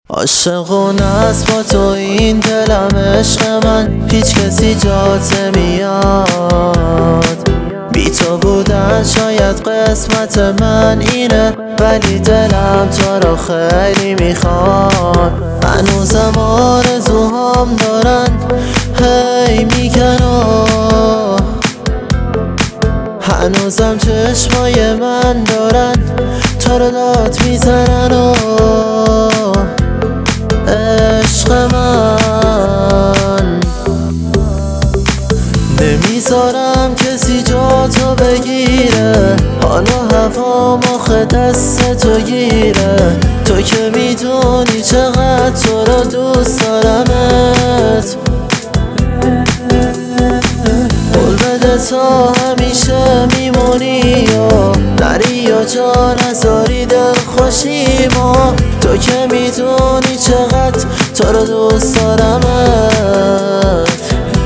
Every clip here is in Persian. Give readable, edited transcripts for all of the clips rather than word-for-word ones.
عاشقونه است با تو این دلم عشق من، هیچ کسی جات میاد. بی تو بودن شاید قسمت من اینه، ولی دلم تو رو خیلی میخواد. هنوزم آرزوهام دارن هی میگن هنوزم چشمای من دارن تو رو داد میزنن عشق من. نمیذارم کسی جاتو بگیره، حالا هوام آخه دست تو گیره. تو که میدونی چقدر تو رو دوست دارمت، قول بده تا همیشه میمونی و نری و جا نذاری دل خوشیمو. تو که میدونی چقدر تو رو دوست دارمت.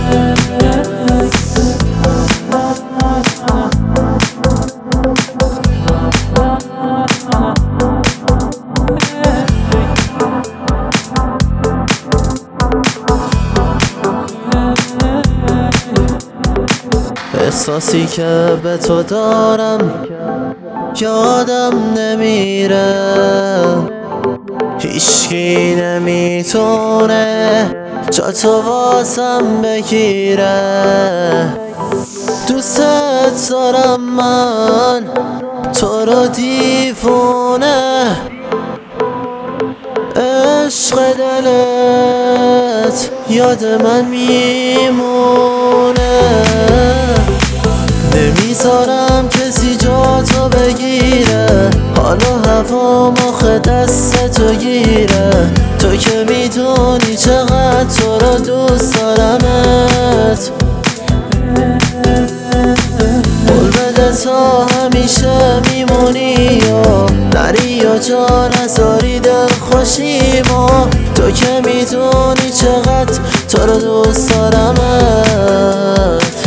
احساسی که به تو دارم یادم نمیره، هیچکی نمیتونه جا تو واسم بگیره. دوستت دارم من تو رو دیوونه، عشق دلت یاد من میمونه. نمیذارم کسی جاتو بگیره، حالا هوام آخه دست تو گیره. تو که میدونی چقدر تو رو دوست دارمت، قول بده تا همیشه میمونی و نری و جا نذاری دل خوشیمو. تو که میدونی چقدر تو رو دوست دارمت.